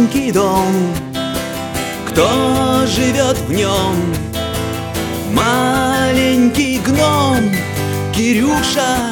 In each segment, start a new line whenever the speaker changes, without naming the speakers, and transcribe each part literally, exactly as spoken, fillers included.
маленький дом, кто живет в нем? Маленький гном Кирюша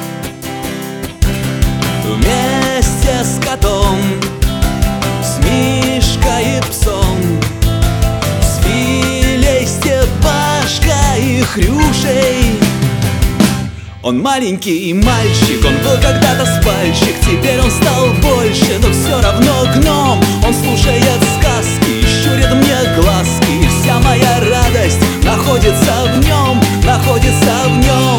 вместе с котом, с Мишкой и псом, с Филей, Степашкой и Хрюшей. Он маленький мальчик, он был когда-то спальщик, теперь он стал больше, но все равно гном. Он слушает сказки и щурит мне глазки, и вся моя радость находится в нем, находится в нем.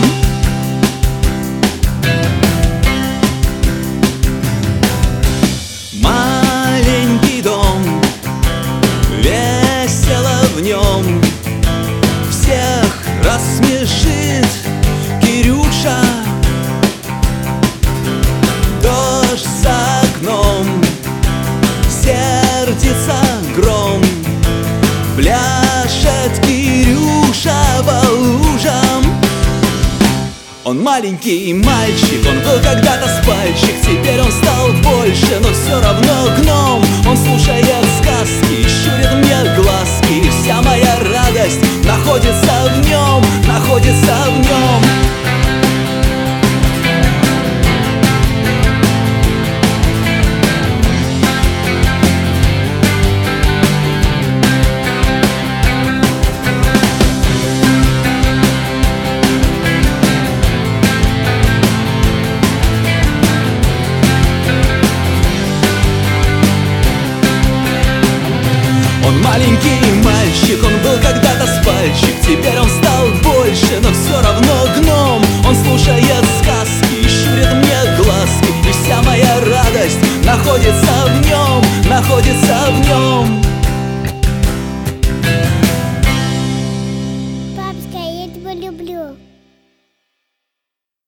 Маленький дом, весело в нем, всех рассмешит Кирюша. Дождь за окном, сердится гром, пляшет Кирюша по лужам. Он маленький мальчик, он был когда-то спальщик, теперь он стал больше, но все равно гном. Он слушает сказки и щурит мне глазки, и вся моя радость находится в нем, находится в нем. Он маленький мальчик, он был когда-то спальщик, теперь он стал больше, но все равно гном. Он слушает сказки и щурит мне глазки, и вся моя радость находится в нем, находится в нем.